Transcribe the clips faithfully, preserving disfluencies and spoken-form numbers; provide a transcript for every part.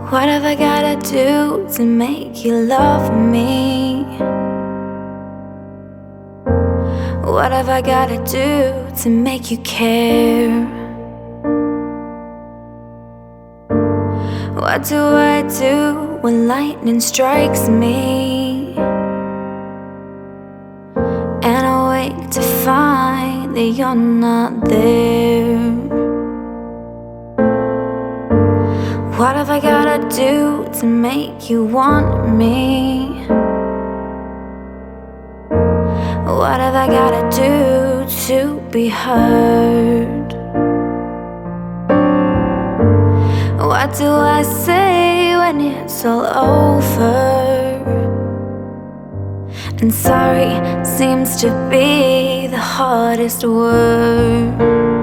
What have I gotta do to make you love me? What have I gotta do to make you care? What do I do when lightning strikes me and I wake to find that you're not there? What have I gotta do to make you want me? What have I gotta do to be heard? What do I say when it's all over? And sorry seems to be the hardest word.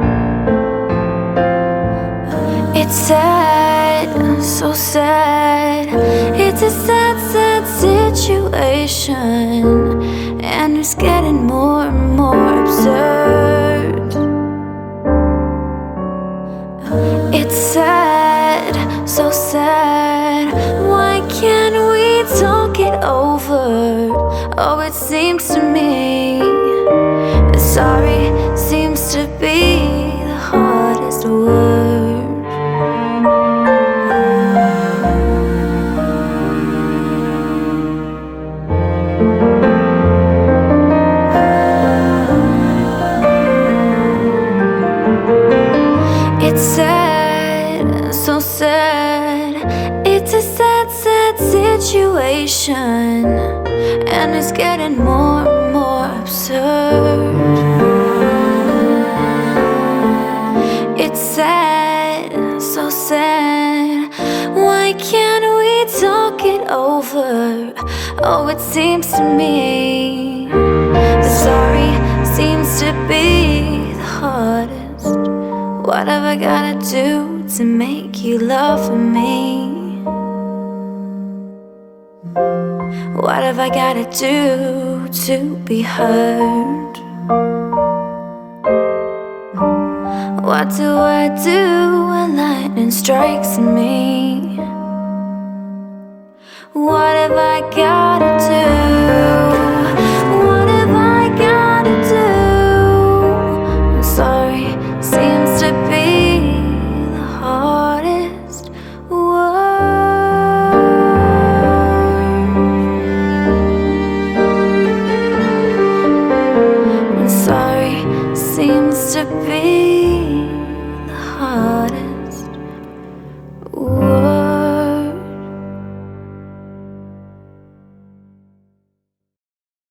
It's sad, so sad. It's a sad, sad situation, and it's getting more and more absurd. It's sad, so sad. Why can't we talk it over? Oh, it seems to me that sorry seems to be the hardest word. It's sad, so sad. It's a sad, sad situation, and it's getting more and more absurd. It's sad, so sad. Why can't we talk it over? Oh, it seems to me that sorry seems to be the hardest. What have I gotta do to make you love me? What have I gotta do to be heard? What do I do when lightning strikes me? What have I gotta